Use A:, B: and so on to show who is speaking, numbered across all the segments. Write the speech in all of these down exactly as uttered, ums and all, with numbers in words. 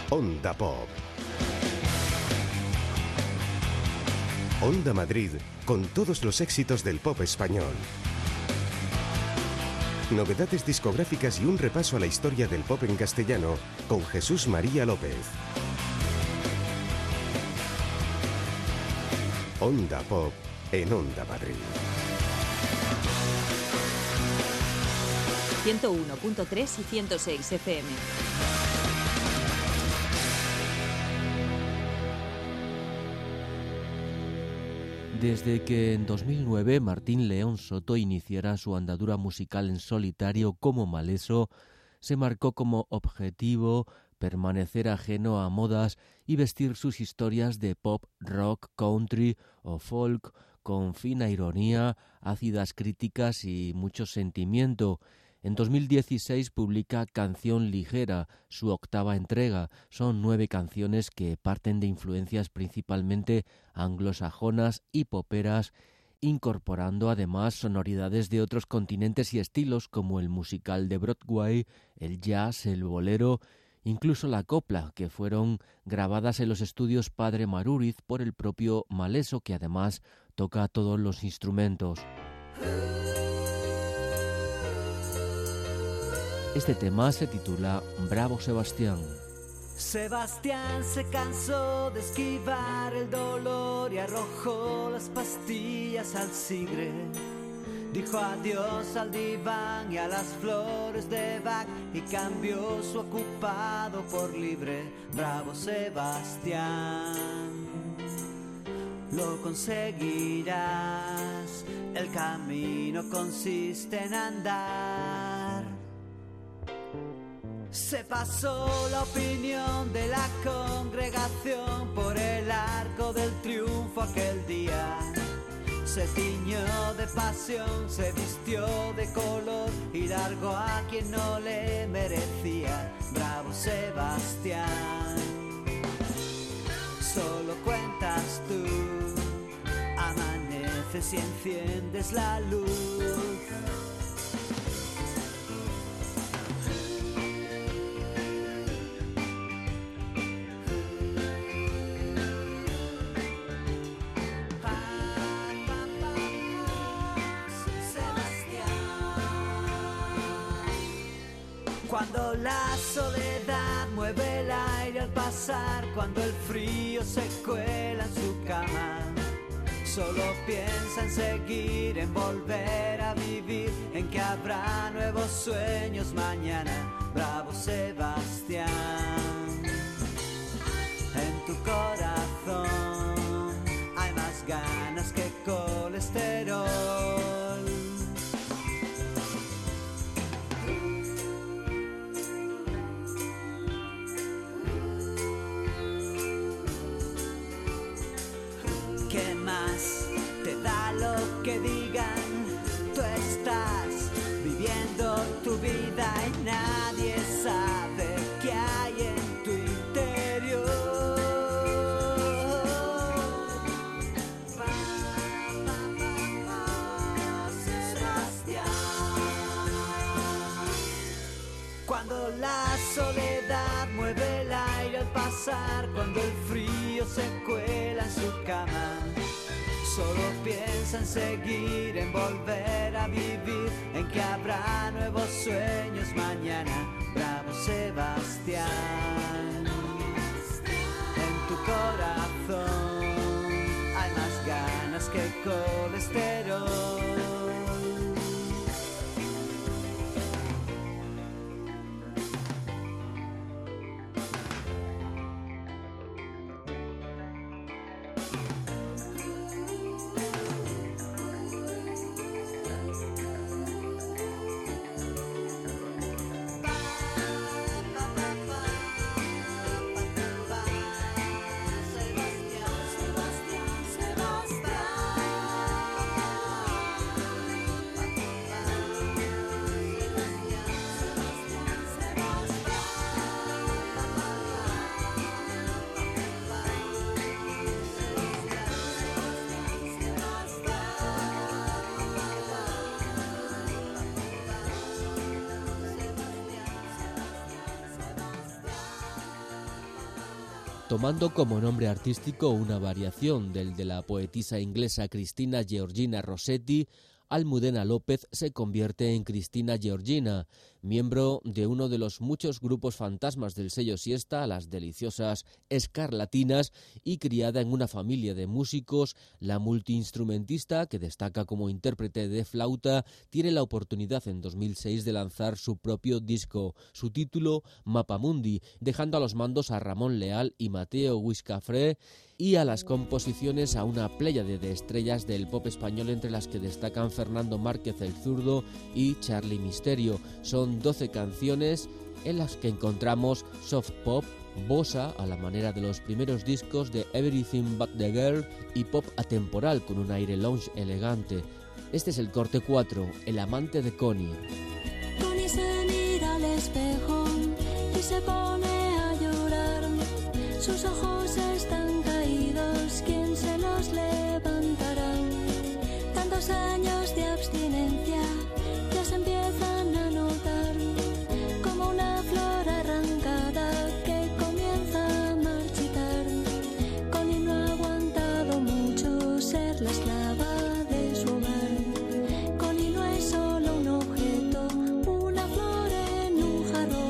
A: Onda Pop. Onda Madrid, con todos los éxitos del pop español. Novedades discográficas y un repaso a la historia del pop en castellano con Jesús María López. Onda Pop en Onda Madrid.
B: ciento uno punto tres y ciento seis F M.
C: Desde que en dos mil nueve Martín León Soto iniciara su andadura musical en solitario como Maleso, se marcó como objetivo permanecer ajeno a modas y vestir sus historias de pop, rock, country o folk con fina ironía, ácidas críticas y mucho sentimiento. En dos mil dieciséis publica Canción Ligera, su octava entrega. Son nueve canciones que parten de influencias principalmente anglosajonas y poperas, incorporando además sonoridades de otros continentes y estilos como el musical de Broadway, el jazz, el bolero, incluso la copla, que fueron grabadas en los estudios Padre Marúriz por el propio Maleso, que además toca todos los instrumentos. Este tema se titula Bravo Sebastián.
D: Sebastián se cansó de esquivar el dolor y arrojó las pastillas al sigre. Dijo adiós al diván y a las flores de Bach y cambió su ocupado por libre. Bravo Sebastián, lo conseguirás. El camino consiste en andar. Se pasó la opinión de la congregación por el arco del triunfo aquel día. Se tiñó de pasión, se vistió de color y largó a quien no le merecía. Bravo Sebastián, solo cuentas tú, amaneces y enciendes la luz. Cuando la soledad mueve el aire al pasar, cuando el frío se cuela en su cama, solo piensa en seguir, en volver a vivir, en que habrá nuevos sueños mañana. Bravo Sebastián, en tu corazón hay más ganas que colesterol. ¿Qué más te da lo que digan? Tú estás viviendo tu vida y nadie sabe qué hay en tu interior. Sebastián, cuando la soledad mueve el aire al pasar, cuando el frío se cuela en su cama, solo piensa en seguir, en volver a vivir, en que habrá nuevos sueños mañana. Bravo Sebastián, en tu corazón hay más ganas que colesterol.
C: Tomando como nombre artístico una variación del de la poetisa inglesa Cristina Georgina Rossetti, Almudena López se convierte en Cristina Georgina, miembro de uno de los muchos grupos fantasmas del sello Siesta, las deliciosas Escarlatinas, y criada en una familia de músicos, la multiinstrumentista, que destaca como intérprete de flauta, tiene la oportunidad en dos mil seis de lanzar su propio disco, su título Mapamundi, dejando a los mandos a Ramón Leal y Mateo Guiscafré, y a las composiciones a una pléyade de estrellas del pop español, entre las que destacan Fernando Márquez el Zurdo y Charly Misterio. Son doce canciones en las que encontramos soft pop, bossa a la manera de los primeros discos de Everything But The Girl y pop atemporal con un aire lounge elegante. Este es el corte cuatro, El amante de Connie.
E: Connie se mira al espejo y se pone a llorar. Sus ojos están caídos, ¿quién se los levantará? Tantos años de abstinencia ya se empiezan a notar, como una flor arrancada que comienza a marchitar. Connie no ha aguantado mucho ser la esclava de su hogar. Connie no es solo un objeto, una flor en un jarrón.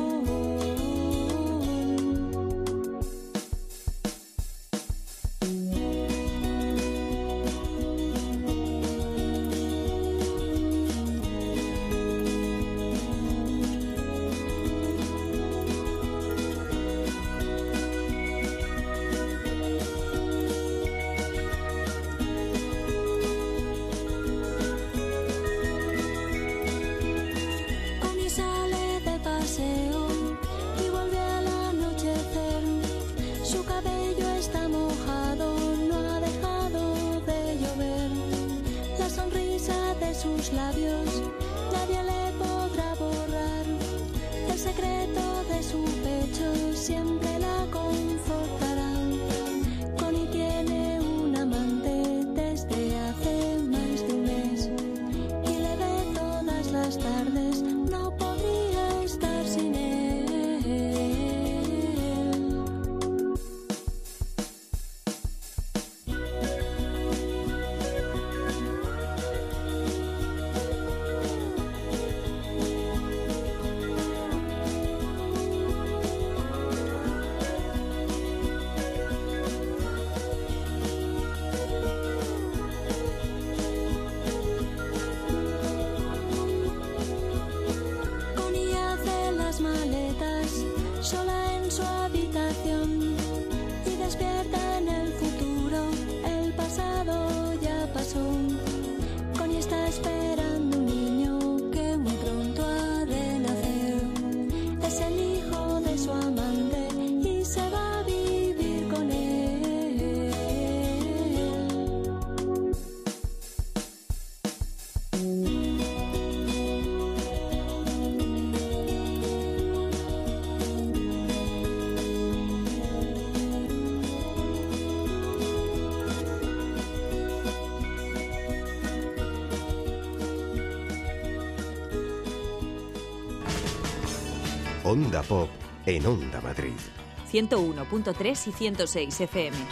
A: Onda Pop en Onda Madrid.
B: ciento uno punto tres y ciento seis F M.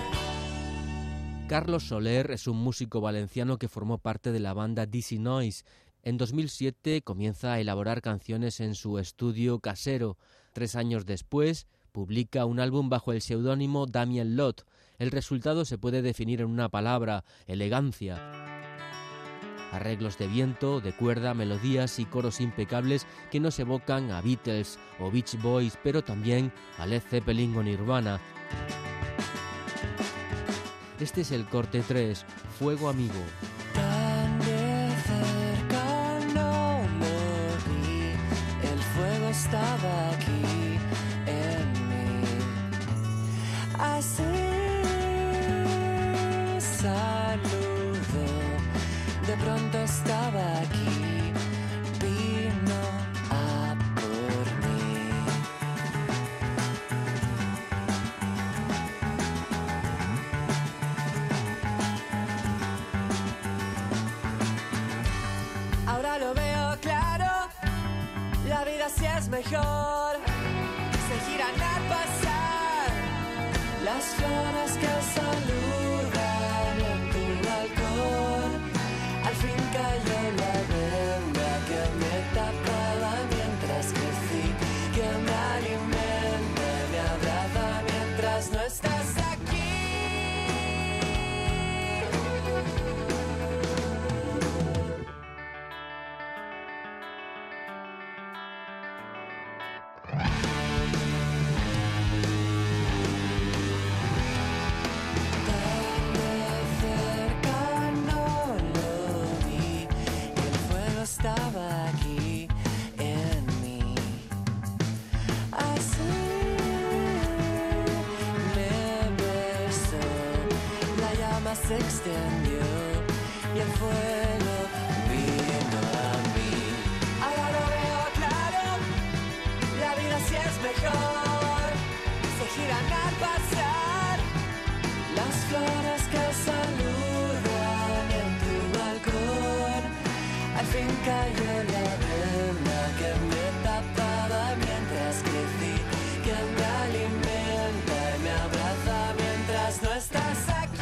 C: Carlos Soler es un músico valenciano que formó parte de la banda Dizzy Noise. En dos mil siete comienza a elaborar canciones en su estudio casero. Tres años después publica un álbum bajo el seudónimo Damien Lot. El resultado se puede definir en una palabra: elegancia. Arreglos de viento, de cuerda, melodías y coros impecables que nos evocan a Beatles o Beach Boys, pero también a Led Zeppelin o Nirvana. Este es el corte tres, Fuego Amigo.
F: Tan de cerca no lo vi, el fuego estaba aquí en mí. Así saludo, de pronto estaba aquí, vino a por mí. Ahora lo veo claro, la vida sí es mejor, se giran al pasar las flores que saludan en tu balcón. Al fin cayó la venda que me tapaba mientras crecí, que me alimenta y me abraza mientras no estás aquí. Estaba aquí en mí, así me besó, la llama se extendió y el fuego vino a mí. Ahora lo veo claro, la vida sí es mejor, se giran al pasar las flores que saludan en tu balcón. Al fin cayó la venda que me tapaba mientras crecí, que me alimenta y me abraza mientras no estás aquí.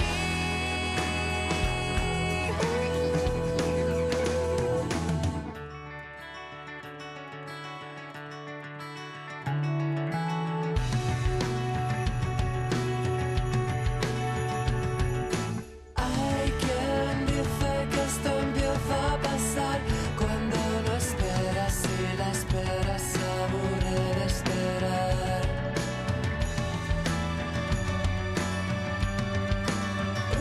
F: Hay quien dice que esto empieza a pasar cuando no esperas y la espera se aburre de esperar. Uh,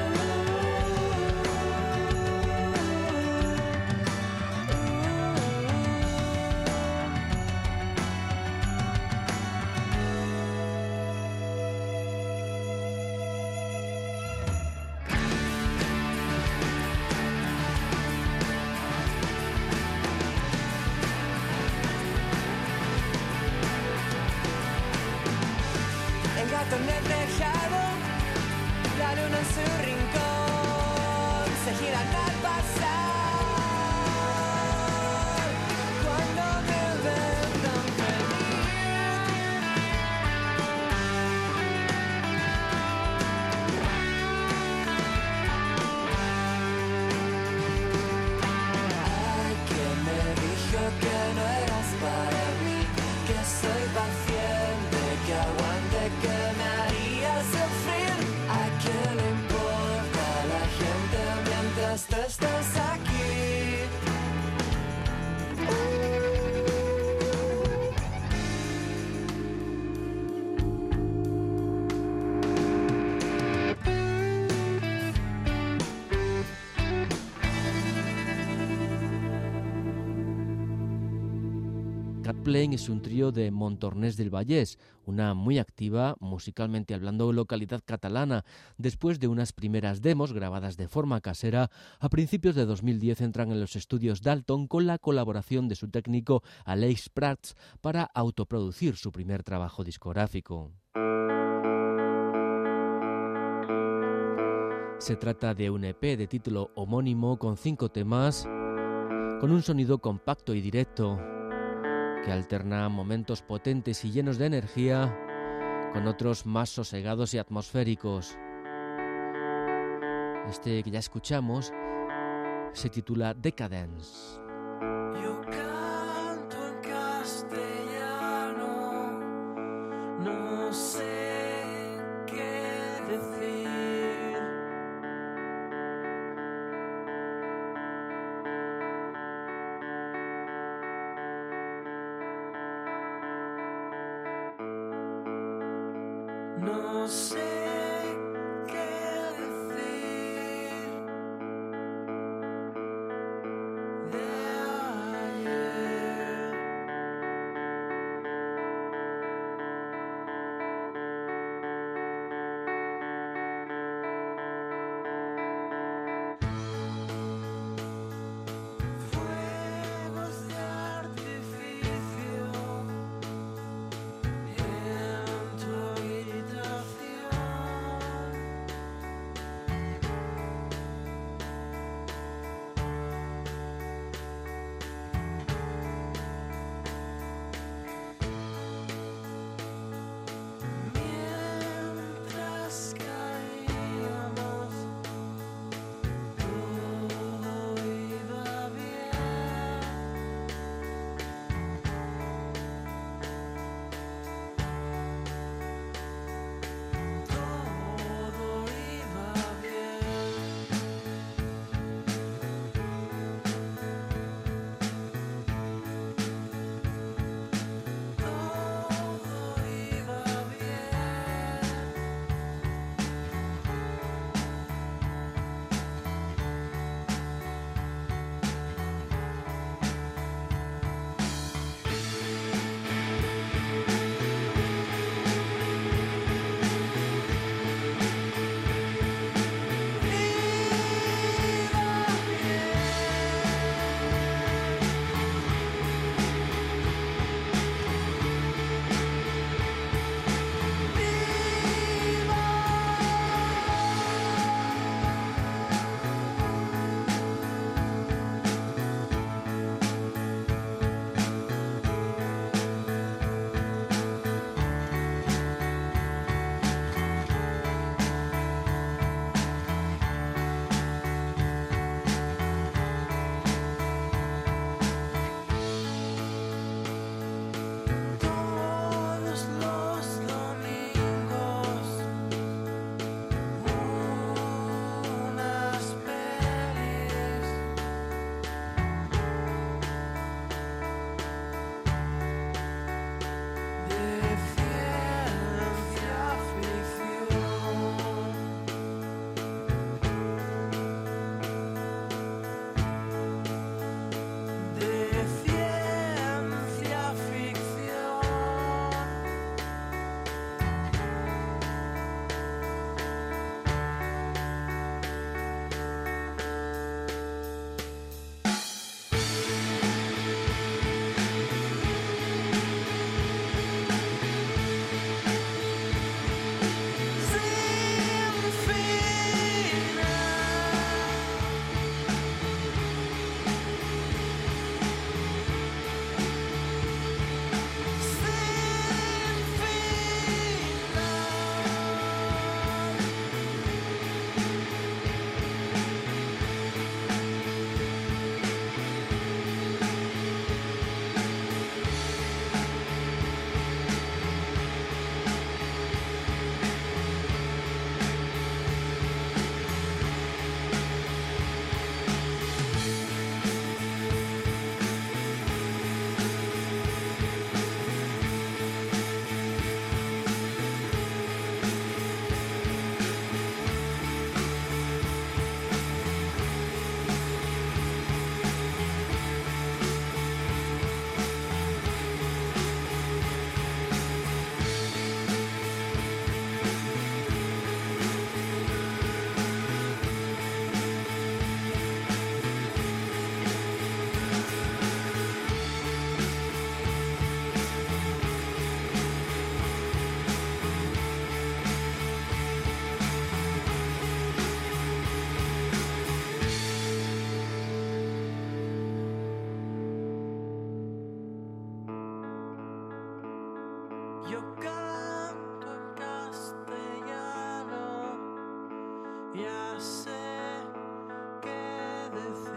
F: El gato en el tejado, la luna en su rincón, se giran al pasar cuando me ven tan Hay quien me dijo que no eras para mí, que soy paciente, que aguante, que me haría sufrir. ¿A quién le importa la gente mientras tú estás aquí?
C: Cat Playing es un trío de Montornès del Vallès, una muy activa, musicalmente hablando, localidad catalana. Después de unas primeras demos grabadas de forma casera, a principios de dos mil diez entran en los estudios Dalton con la colaboración de su técnico Aleix Prats para autoproducir su primer trabajo discográfico. Se trata de un E P de título homónimo con cinco temas, con un sonido compacto y directo, que alterna momentos potentes y llenos de energía con otros más sosegados y atmosféricos. Este que ya escuchamos se titula Decadence.
D: Yo canto en castellano, no sé qué decir. No sé qué decir de ayer. Fuegos de artificio en tu habitación.
G: yo canto en castellano, ya sé qué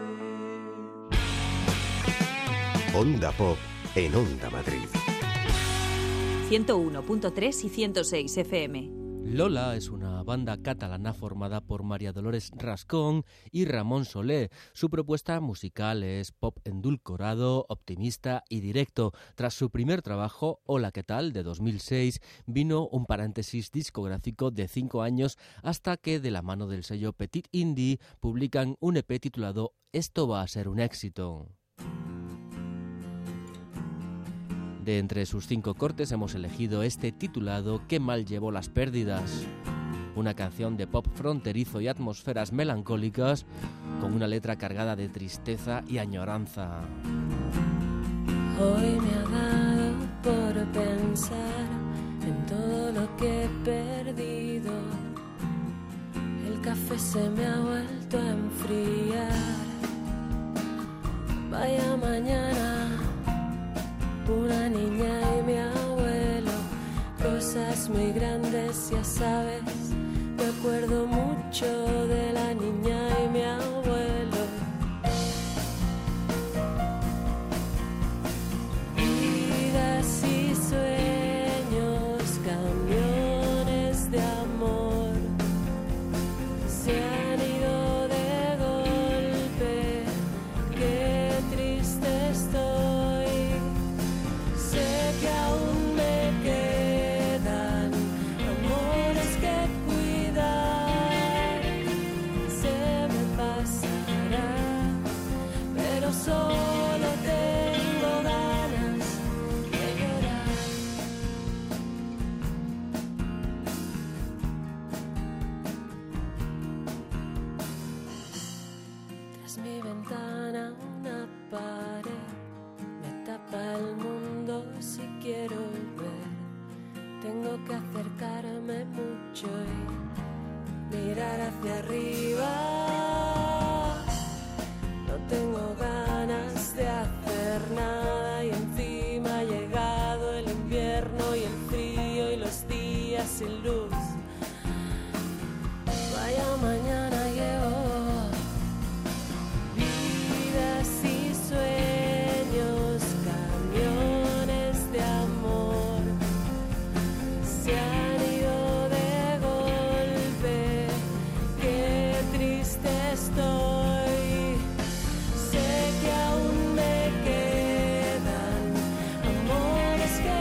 G: decir.
A: Onda Pop en Onda Madrid.
B: ciento uno punto tres y ciento seis F M.
C: Lola es una banda catalana formada por María Dolores Rascón y Ramón Solé. Su propuesta musical es pop endulcorado, optimista y directo. Tras su primer trabajo, Hola, ¿qué tal?, de dos mil seis, vino un paréntesis discográfico de cinco años hasta que, de la mano del sello Petit Indie, publican un E P titulado Esto va a ser un éxito. De entre sus cinco cortes hemos elegido este titulado Qué mal llevó las pérdidas, una canción de pop fronterizo y atmósferas melancólicas con una letra cargada de tristeza y añoranza.
E: Hoy me ha dado por pensar en todo lo que he perdido. El café se me ha vuelto a enfriar. Vaya mañana. Una niña y mi abuelo, cosas muy grandes, ya sabes. Me acuerdo mucho de la niña y mi abuelo. Vidas y sueños, camiones de amor, se han ido de golpe. Qué triste estoy. Que aún me quedan amores que cuidar, se me pasará, pero solo tengo ganas de llorar. Tras mi ventana una pared me tapa el mundo. Si quiero ver, tengo que acercarme mucho y mirar hacia arriba. No tengo ganas de hacer nada y encima ha llegado el invierno y el frío y los días sin luz. Vaya mañana llevo vidas y sueños, camiones de amor, se han ido de golpe. Qué triste estoy. Sé que aún me quedan amores que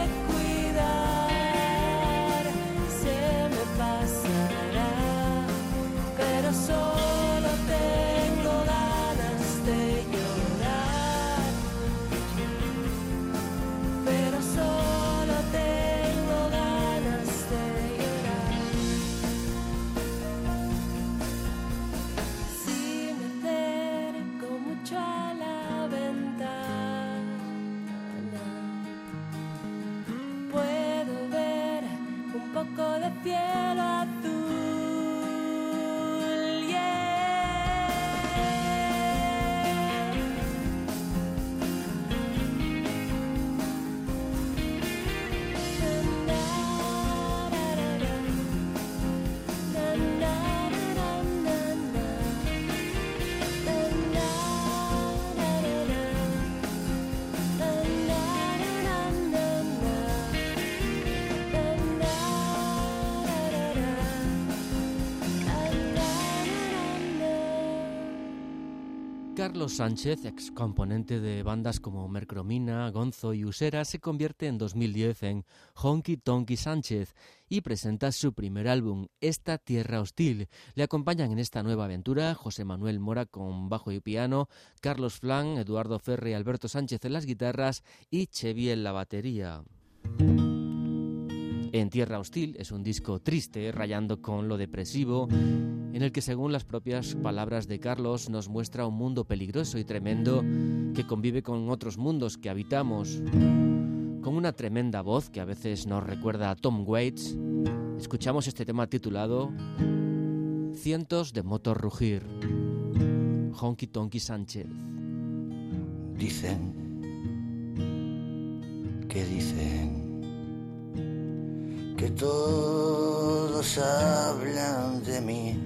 E: cuidar. Se me pasará, pero solo tengo ganas de llorar. Pero solo tengo ganas de llorar. Si me acerco mucho a la ventana, puedo ver un poco de cielo azul.
C: Carlos Sánchez, ex componente de bandas como Mercromina, Gonzo y Usera, se convierte en dos mil diez en Honky Tonky Sánchez y presenta su primer álbum, Esta Tierra Hostil. Le acompañan en esta nueva aventura José Manuel Mora con bajo y piano, Carlos Flan, Eduardo Ferre y Alberto Sánchez en las guitarras y Chevy en la batería. En Tierra Hostil es un disco triste, rayando con lo depresivo, en el que, según las propias palabras de Carlos, nos muestra un mundo peligroso y tremendo que convive con otros mundos que habitamos. Con una tremenda voz que a veces nos recuerda a Tom Waits, escuchamos este tema titulado Cientos de motos rugir. Honky Tonky Sánchez.
H: Dicen, que dicen, que todos hablan de mí,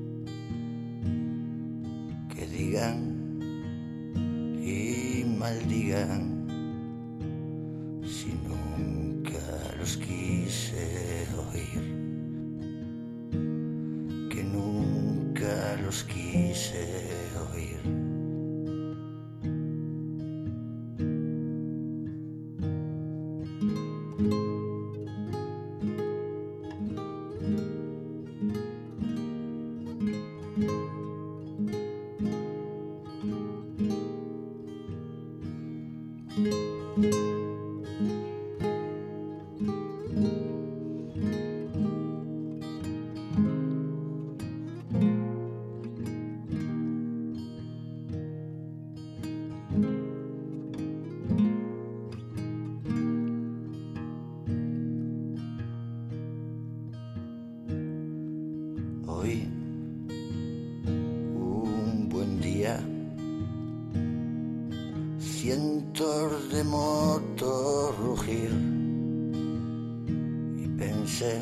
H: que digan y maldigan si nunca los quise oír, que nunca los quise oír. Hoy, un buen día, cientos de motos rugir, y pensé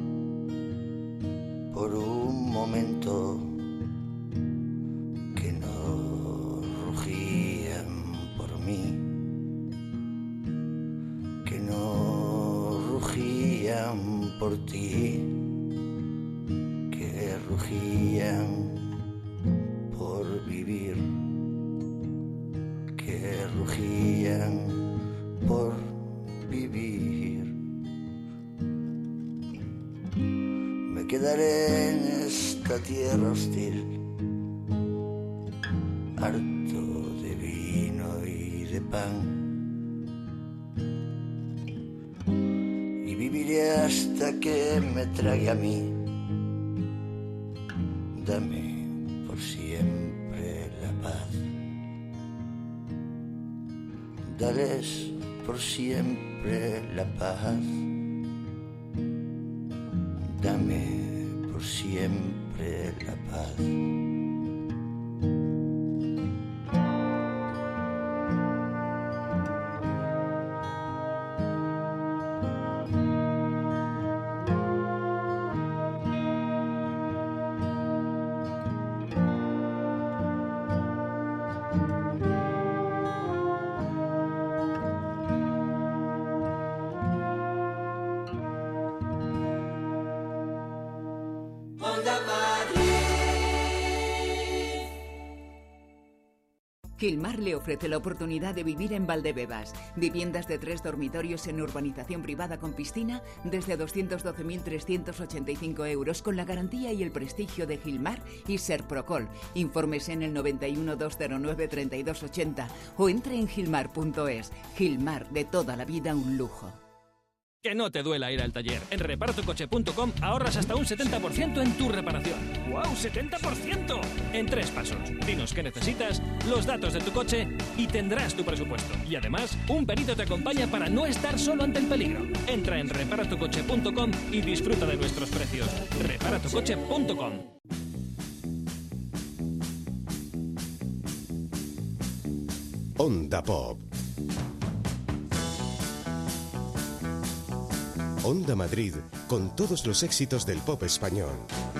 H: por un momento que no rugían por mí, que no rugían por ti, que rugían por vivir, que rugían por vivir. Me quedaré en esta tierra hostil, harto de vino y de pan, y viviré hasta que me trague a mí. Dame por siempre la paz, dales por siempre la paz, dame por siempre la paz.
I: Gilmar le ofrece la oportunidad de vivir en Valdebebas. Viviendas de tres dormitorios en urbanización privada con piscina desde doscientos doce mil trescientos ochenta y cinco euros con la garantía y el prestigio de Gilmar y Serprocol. Informes en el noventa y uno, doscientos nueve, treinta y dos ochenta o entre en gilmar punto es. Gilmar, de toda la vida un lujo.
J: Que no te duela ir al taller. En reparato coche punto com ahorras hasta un setenta por ciento en tu reparación. ¡Guau! ¡setenta por ciento! En tres pasos. Dinos qué necesitas, los datos de tu coche y tendrás tu presupuesto. Y además, un perito te acompaña para no estar solo ante el peligro. Entra en reparato coche punto com y disfruta de nuestros precios. reparato coche punto com.
A: Onda Pop. Onda Madrid, con todos los éxitos del pop español.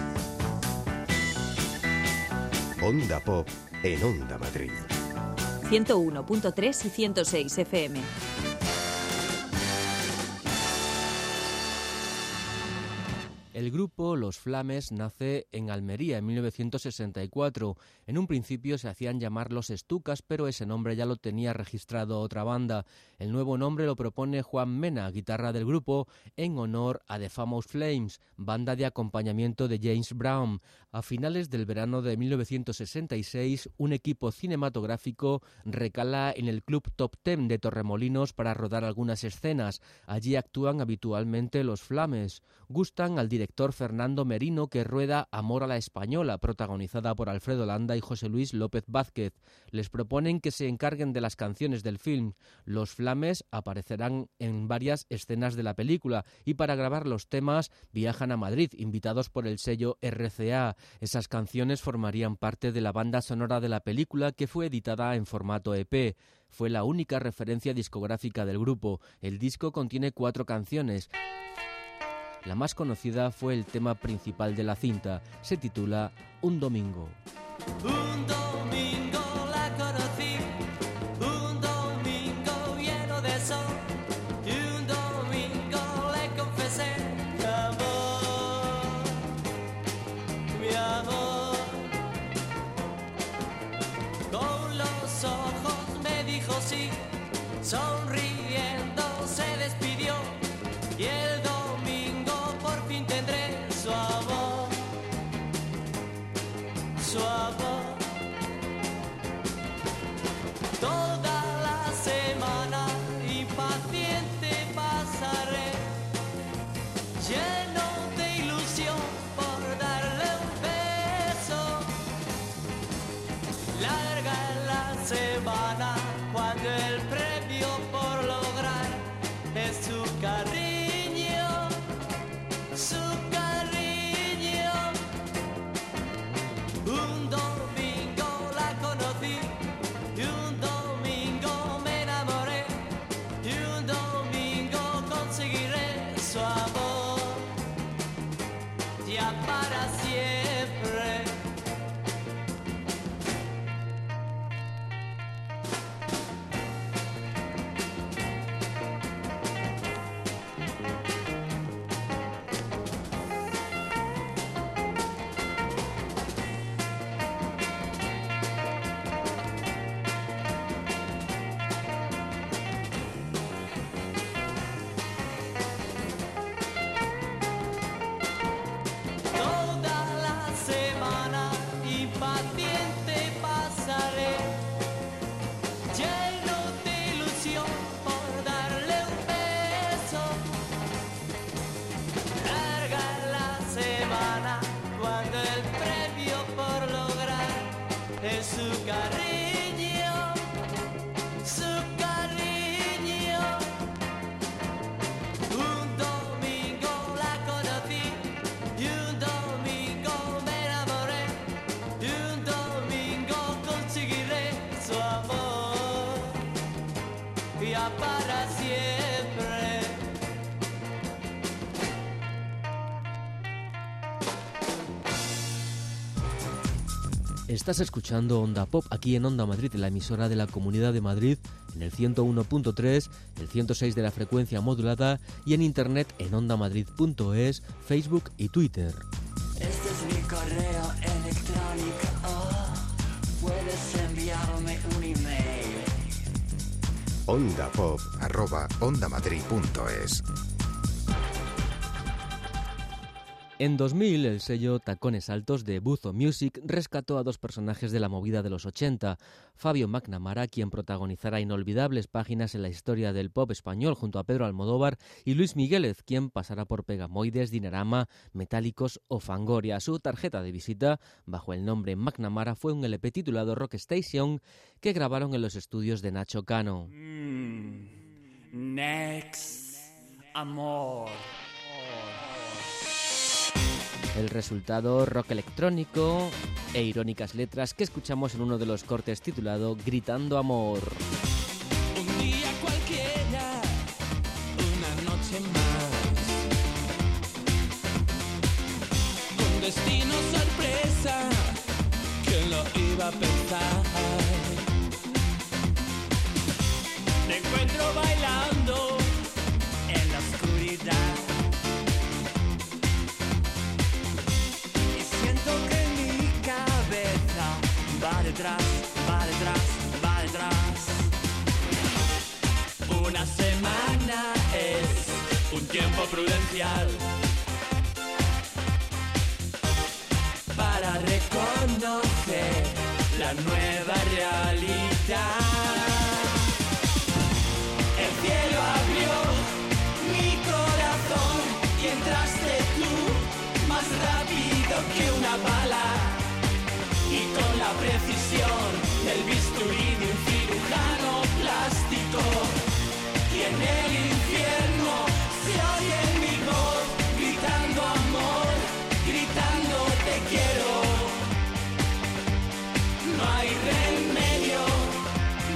A: Onda Pop en Onda Madrid.
B: ciento uno punto tres y ciento seis F M.
C: El grupo Los Flames nace en Almería en mil novecientos sesenta y cuatro. En un principio se hacían llamar Los Estucas, pero ese nombre ya lo tenía registrado otra banda. El nuevo nombre lo propone Juan Mena, guitarra del grupo, en honor a The Famous Flames, banda de acompañamiento de James Brown. A finales del verano de mil novecientos sesenta y seis, un equipo cinematográfico recala en el Club Top Ten de Torremolinos para rodar algunas escenas. Allí actúan habitualmente Los Flames. Gustan al director Fernando Merino, que rueda Amor a la Española, protagonizada por Alfredo Landa y José Luis López Vázquez. Les proponen que se encarguen de las canciones del film. Los Flames aparecerán en varias escenas de la película y para grabar los temas viajan a Madrid, invitados por el sello R C A. Esas canciones formarían parte de la banda sonora de la película, que fue editada en formato E P. Fue la única referencia discográfica del grupo. El disco contiene cuatro canciones. La más conocida fue el tema principal de la cinta, se titula Un domingo.
D: Un domingo la conocí, un domingo lleno de sol, y un domingo le confesé mi amor, mi amor. Con los ojos me dijo sí, sonriendo se despidió, y el domingo por fin tendré su amor, su amor. Toda la semana impaciente pasaré, lleno de ilusión por darle un beso. Larga es la semana cuando el premio por lograr es su cariño, su cariño. Un domingo la conocí, y un domingo me enamoré, y un domingo conseguiré su amor, ya para siempre. Toda la semana impaciente pasaré, lleno de ilusión por darle un beso. Larga es la semana cuando el premio por lograr es su cariño, su cariño. Un domingo la conocí, y un domingo me enamoré, y un domingo conseguiré su amor, ya para siempre.
C: Estás escuchando Onda Pop aquí en Onda Madrid, la emisora de la Comunidad de Madrid, en el ciento uno punto tres, el ciento seis de la frecuencia modulada y en internet en ondamadrid punto es, Facebook y Twitter.
F: Este es mi correo electrónico, oh, puedes enviarme un email.
A: ondapop arroba ondamadrid punto es.
C: En dos mil, el sello Tacones Altos de Buzo Music rescató a dos personajes de la movida de los ochenta. Fabio McNamara, quien protagonizará inolvidables páginas en la historia del pop español junto a Pedro Almodóvar, y Luis Miguélez, quien pasará por Pegamoides, Dinarama, Metálicos o Fangoria. Su tarjeta de visita, bajo el nombre McNamara, fue un L P titulado Rock Station, que grabaron en los estudios de Nacho Cano.
G: Mm, next, amor.
C: El resultado, rock electrónico e irónicas letras que escuchamos en uno de los cortes titulado Gritando Amor.
G: Un día cualquiera, una noche más, un destino sorpresa, ¿quién lo iba a pensar? Te encuentro bailando en la oscuridad, y siento que mi cabeza va detrás, va detrás, va detrás. Una semana es un tiempo prudencial para reconocer la nueva realidad. El cielo abrió mi corazón y entraste tú más rápido que una bala, y con la precisión del bisturí de un cirujano plástico. Y en el infierno se oye mi voz gritando amor, gritando te quiero. No hay remedio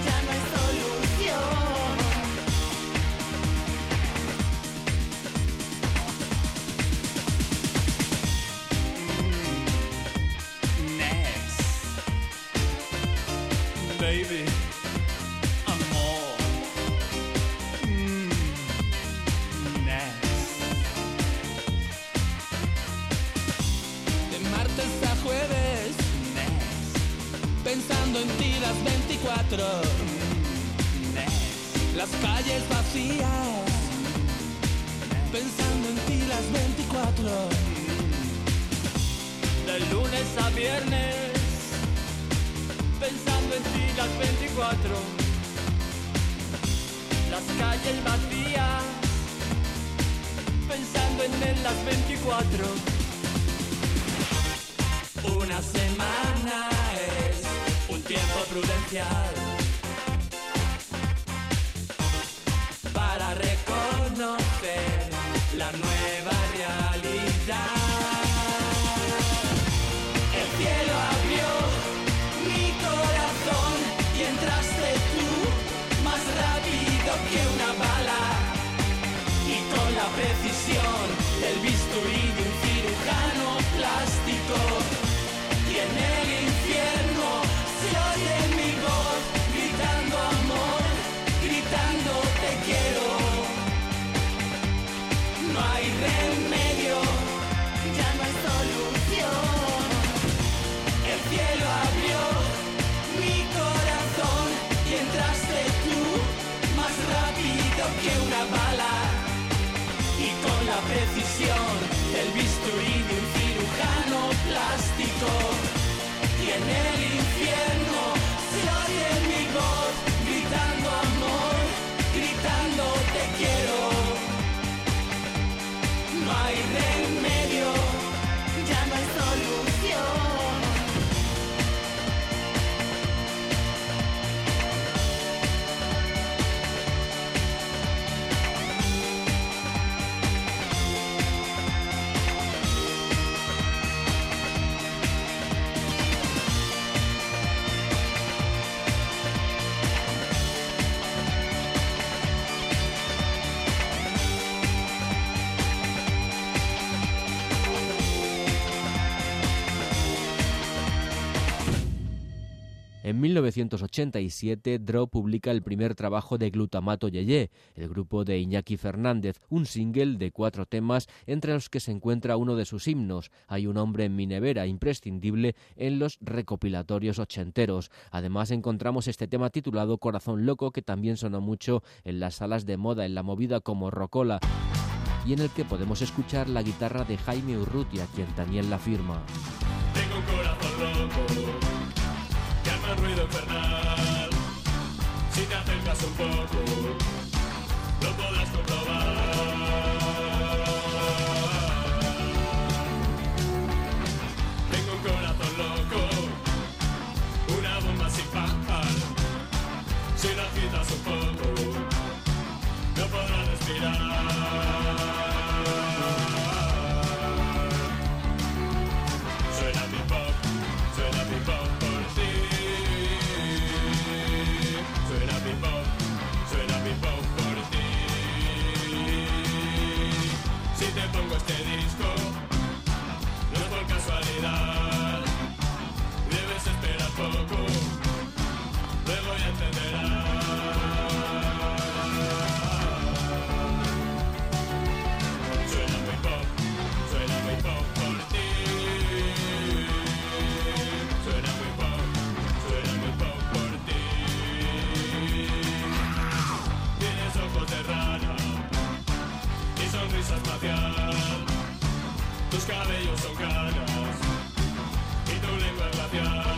G: baby. Amor. Mm. Next.
K: De martes a jueves, Next. Pensando en ti las veinticuatro. Next. Las calles vacías. Next. Pensando en ti las veinticuatro.
G: De lunes a viernes, pensando en ti las veinticuatro. Las calles vacías, pensando en él las veinticuatro. Una semana es un tiempo prudencial para reconocer la nueva realidad. El cielo abrió mi corazón y entraste tú más rápido que una bala y con la precisión del bisturí de un cirujano plástico. Y en el infierno se oye mi voz gritando amor, gritando te quiero. No hay remedio, ya no hay solución. El cielo abrió mi corazón y entraste tú más rápido que una bala y con la precisión del bisturí de un cirujano plástico. Y en el infierno se oye mi voz gritando amor, gritando te quiero. No hay remedio, ya no hay solución.
C: En mil novecientos ochenta y siete, Dro publica el primer trabajo de Glutamato Yeye, el grupo de Iñaki Fernández, un single de cuatro temas entre los que se encuentra uno de sus himnos, Hay un hombre en mi nevera, imprescindible en los recopilatorios ochenteros. Además encontramos este tema titulado Corazón Loco, que también sonó mucho en las salas de moda, en la movida como Rocola, y en el que podemos escuchar la guitarra de Jaime Urrutia, quien también la firma.
G: Tengo un corazón loco, que arma ruido infernal. Si te acercas un poco, lo podrás comprobar. Tengo un corazón loco, una bomba sin parar. Si lo agitas un poco, no podrás respirar. Suena mi pop, suena mi pop por ti. Suena mi pop, suena mi pop por ti. Si te pongo este disco, no es por casualidad. Debes esperar poco, luego ya entenderás. Suena mi pop, suena mi pop por ti. Suena mi pop, suena mi pop por ti. Tienes ojos de rana y sonrisa espacial. Tus cabellos son canas y tu lengua es glacial.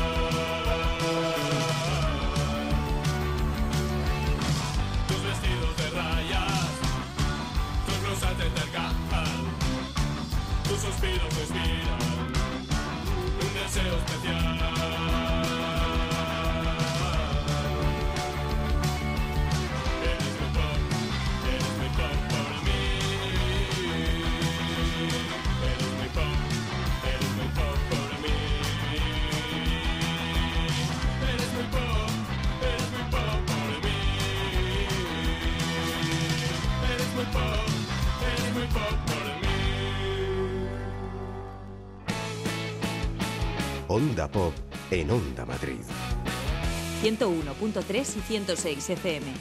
G: Tus vestidos de rayas, tus blusas te tercan, tus suspiros me inspiran un deseo especial. Eres mi pop, eres mi pop por mí. Eres mi pop, eres mi pop por mí. Eres mi pop, eres mi pop por mí. Eres mi pop, eres mi pop por mí.
A: Onda Pop en Onda Madrid.
B: ciento uno punto tres y ciento seis F M.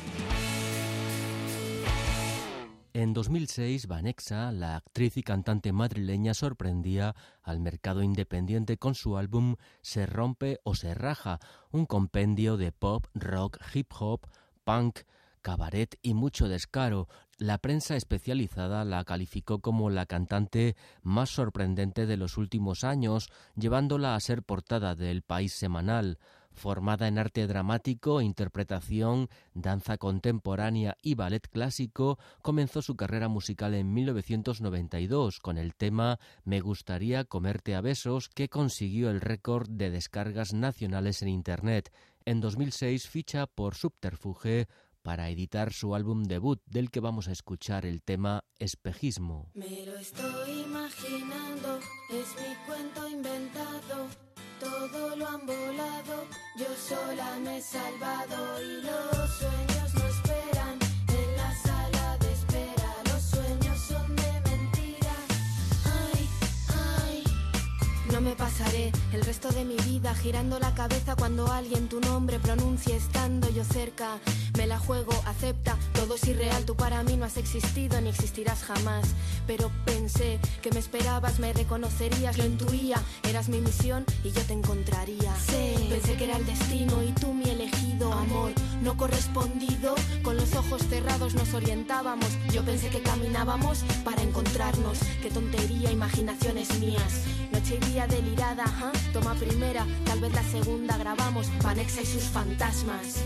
C: En dos mil seis, Vanessa, la actriz y cantante madrileña, sorprendía al mercado independiente con su álbum Se rompe o se raja, un compendio de pop, rock, hip hop, punk, cabaret y mucho descaro. La prensa especializada la calificó como la cantante más sorprendente de los últimos años, llevándola a ser portada del País semanal. Formada en arte dramático, interpretación, danza contemporánea y ballet clásico, comenzó su carrera musical en mil novecientos noventa y dos con el tema Me gustaría comerte a besos, que consiguió el récord de descargas nacionales en Internet. En dos mil seis ficha por Subterfuge para editar su álbum debut, del que vamos a escuchar el tema Espejismo.
E: Me lo estoy imaginando, es mi cuento inventado. Todo lo han volado, yo sola me he salvado y los sueños no esperan en la sala de espera. Los sueños son de mentira. Ay, ay. No me pasaré el resto de mi vida girando la cabeza cuando alguien tu nombre pronuncie estando yo cerca. Me la juego, acepta, todo es irreal, tú para mí no has existido ni existirás jamás. Pero pensé que me esperabas, me reconocerías, lo intuía, eras mi misión y yo te encontraría. Sí. Pensé que era el destino y tú mi elegido, amor no correspondido. Con los ojos cerrados nos orientábamos, yo pensé que caminábamos para encontrarnos. Qué tontería, imaginaciones mías. Noche y día delirada, ¿eh? Toma primera, tal vez la segunda, grabamos Vanessa y sus fantasmas.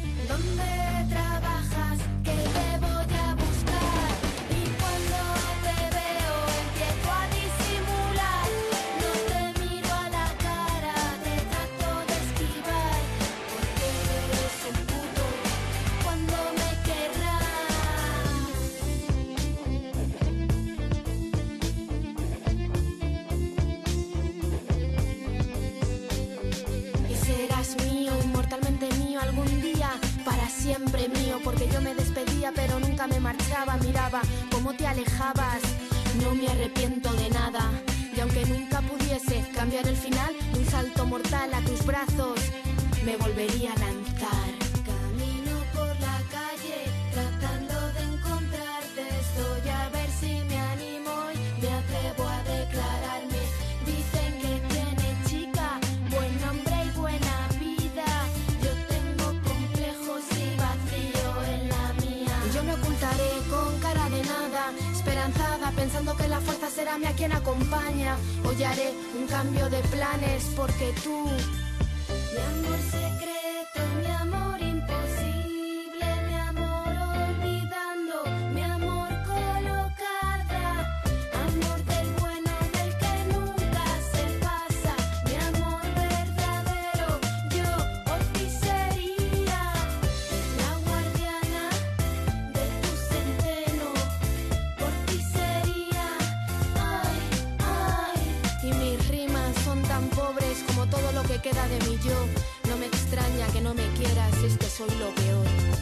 E: ¿Dónde trabajas? ¿Qué te voy a buscar? Y cuando te veo empiezo a disimular. No te miro a la cara, te trato de esquivar. Porque eres un puto cuando me querrás. Y serás mío, inmortalmente mío algún día. Para siempre mío, porque yo me despedía pero nunca me marchaba. Miraba cómo te alejabas, no me arrepiento de nada. Y aunque nunca pudiese cambiar el final de un salto mortal a tus brazos, me volvería a lanzar. Camino por la calle tratando de encontrarte. Estoy a ver si me animo y me atrevo a declararme. Dicen que tiene chica, buen nombre y buena vida. Yo tengo complejos y vacío en la mía. Yo me ocultaré con cara de nada, esperanzada, pensando que la fuerza será mía quien acompaña. Hoy haré un cambio de planes porque tú, mi amor secreto, mi amor imposible, mi amor olvidando, mi amor colocada, amor del bueno del que nunca se pasa, mi amor verdadero, yo por ti sería la guardiana de tu centeno, por ti sería, ay, ay. Y mis rimas son tan pobres como todo lo que queda de mi yo. No me extraña que no me quieras, es que soy lo peor.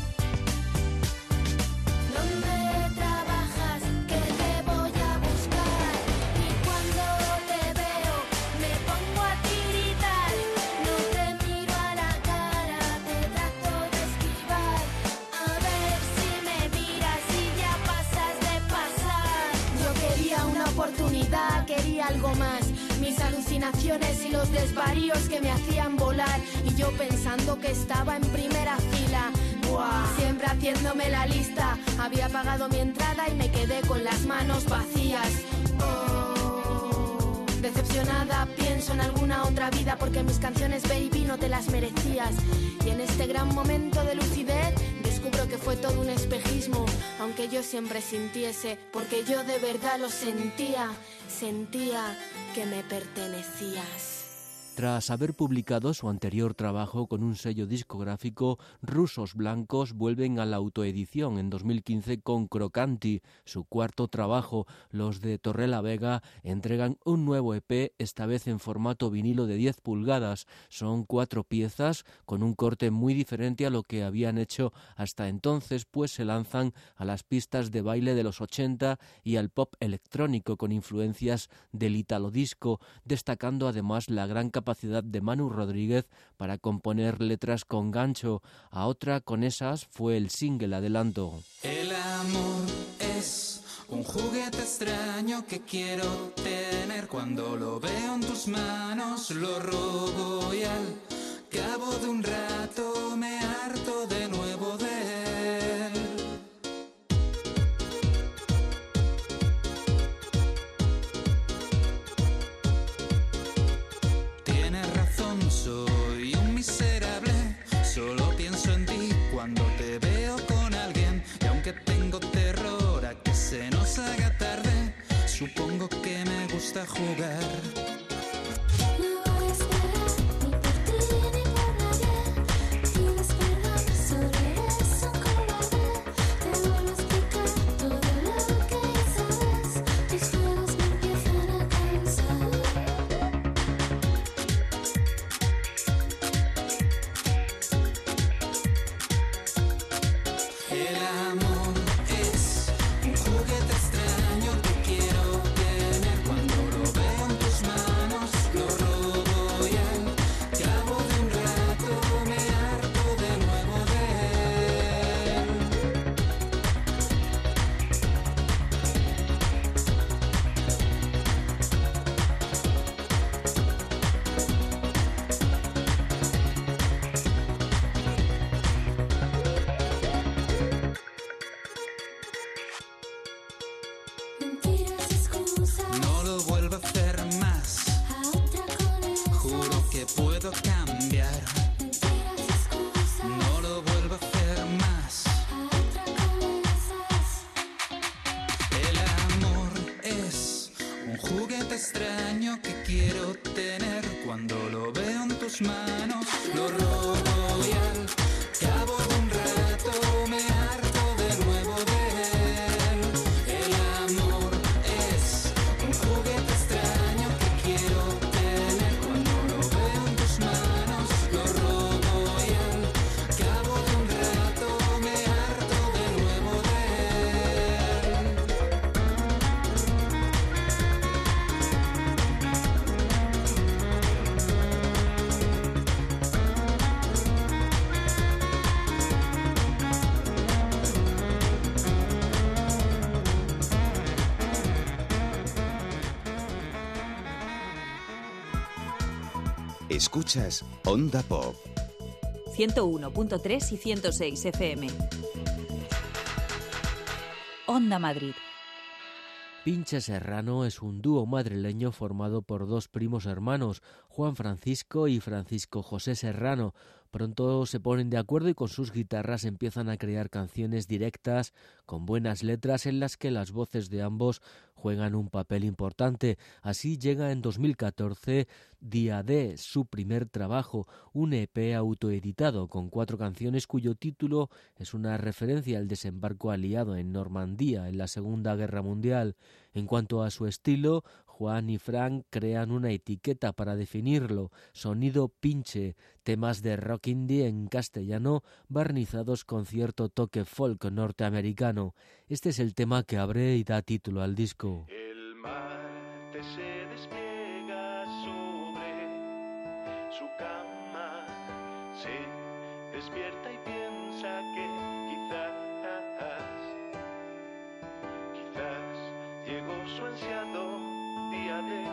E: ¿Dónde trabajas? ¿Qué te voy a buscar? Y cuando te veo me pongo a tiritar. No te miro a la cara, te trato de esquivar. A ver si me miras y ya pasas de pasar. Yo quería una oportunidad, quería algo más. Mis alucinaciones y los desvaríos que me hacían volar. Y yo pensando que estaba en primera fila. ¡Buah! Siempre haciéndome la lista. Había pagado mi entrada y me quedé con las manos vacías. Oh, decepcionada pienso en alguna otra vida, porque mis canciones, baby, no te las merecías. Y en este gran momento de lucidez descubro que fue todo un espejismo. Aunque yo siempre sintiese, porque yo de verdad lo sentía. Sentía que me pertenecías.
C: Tras haber publicado su anterior trabajo con un sello discográfico, Rusos Blancos vuelven a la autoedición en dos mil quince con Crocanti, su cuarto trabajo. Los de Torrelavega entregan un nuevo E P, esta vez en formato vinilo de diez pulgadas. Son cuatro piezas con un corte muy diferente a lo que habían hecho hasta entonces, pues se lanzan a las pistas de baile de los ochenta y al pop electrónico con influencias del italo disco, destacando además la gran capacidad capacidad de Manu Rodríguez para componer letras con gancho. A otra con esas fue el single adelanto.
K: El amor es un juguete extraño que quiero tener. Cuando lo veo en tus manos lo robo y al cabo de un rato me harto de nuevo de él. Tienes razón, soy un miserable. Solo pienso en ti cuando te veo con alguien. Y aunque tengo terror a que se nos haga tarde, supongo que me gusta jugar.
A: Escuchas Onda Pop.
B: ciento uno punto tres y ciento seis F M. Onda Madrid.
C: Pinche Serrano es un dúo madrileño formado por dos primos hermanos, Juan Francisco y Francisco José Serrano. Pronto se ponen de acuerdo y con sus guitarras empiezan a crear canciones directas, con buenas letras en las que las voces de ambos juegan un papel importante. Así llega en dos mil catorce Día D, su primer trabajo, un E P autoeditado con cuatro canciones cuyo título es una referencia al desembarco aliado en Normandía en la Segunda Guerra Mundial. En cuanto a su estilo, Juan y Frank crean una etiqueta para definirlo: sonido pinche, temas de rock indie en castellano barnizados con cierto toque folk norteamericano. Este es el tema que abre y da título al disco.
L: El Marte se despliega sobre su cama, se despierta y piensa que quizás, quizás llegó su ansiado día de,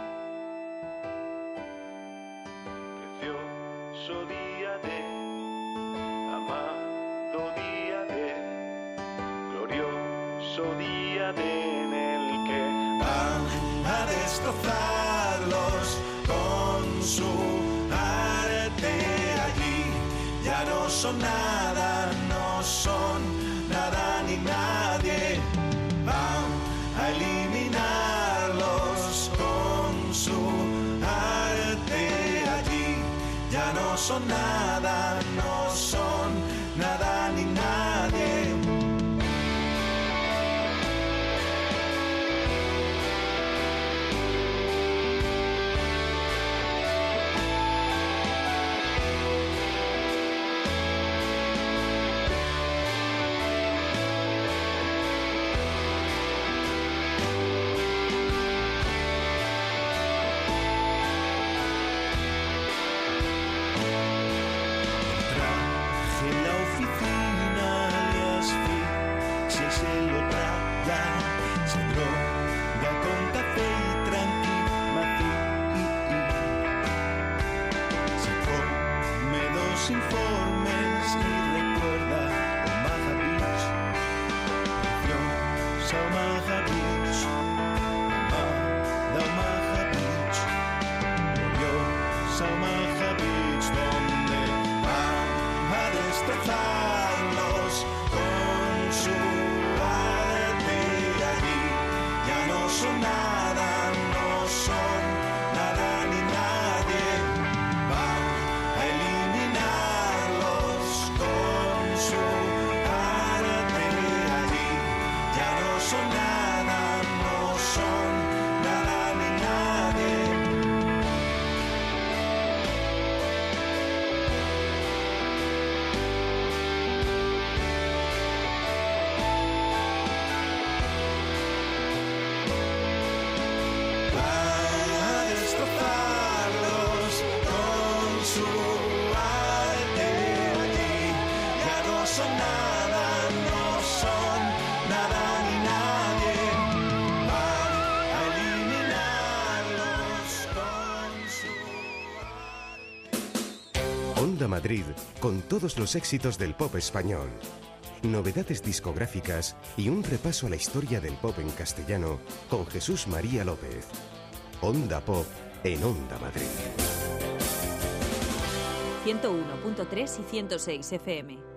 L: precioso día de, amado día de, glorioso día de, en el que van a destrozarlos con su arte allí. Ya no son nada, no son nada ni nadie. Van a eliminarlos con su arte allí. Ya no son nada, no son nada ni nadie. Omaha Beach, ah, de Omaha Beach, gloriosa Omaha Beach, donde van a destrozarlos con su arte y allí ya no son nada, no son nada ni nadie, van a eliminarlos con su arte y allí ya no son nada, no son nada ni nadie. Van a destrozarlos con su arte allí. Ya no son nada, no son nada ni nadie. Van a eliminarlos con su
A: Onda Madrid, con todos los éxitos del pop español. Novedades discográficas y un repaso a la historia del pop en castellano con Jesús María López. Onda Pop en Onda Madrid.
B: ciento uno punto tres y ciento seis F M.